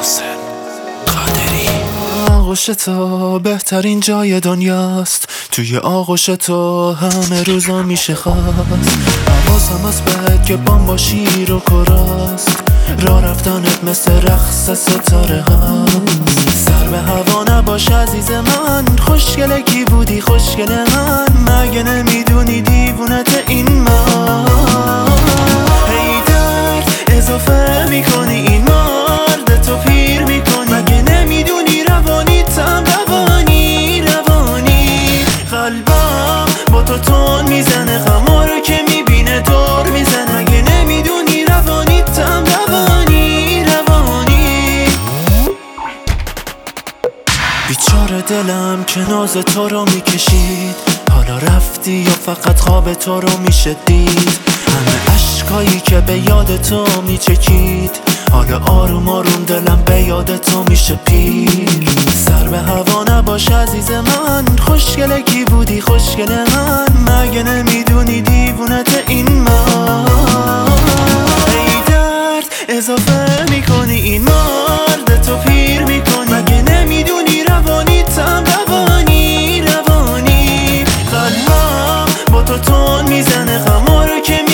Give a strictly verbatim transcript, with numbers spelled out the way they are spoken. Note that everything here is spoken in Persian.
ناصر قادری. آغوش تو بهترین جای دنیاست، توی آغوش تو همه روزا میشه خواست. حواسم از بهت که بام با شیر و کراست، راه رفتنت مثل رقص ستاره هست. سر به هوا نباش عزیز من، خوشگله کی بودی خوشگله من، مگه نمیدونی دیوونت این من. هی درد اضافه میکنی این مرد تو پیر میکنی، مگه نمیدونی روانیتم روانی روانی. قلبم با تو تون میزنه، غما رو که میبینه دور میزنه، مگه نمیدونی روانیتم روانی روانی. بیچاره دلم که ناز تو رو میکشید، حالا رفتی یا فقط خواب تو رو میشه دید. همه عشقایی که به یاد تو میچکید، حالا آروم آروم دلم به یاد تو میشه پیر. سر به هوا نباش عزیز من، خوشگله کی بودی خوشگله من، مگه نمیدونی دیوونت این من. ای درد اضافه میکنی این مرد تو پیر میکنی، مگه نمیدونی روانیتم روانی روانی. قلبم با تو تون میزنه، غما رو که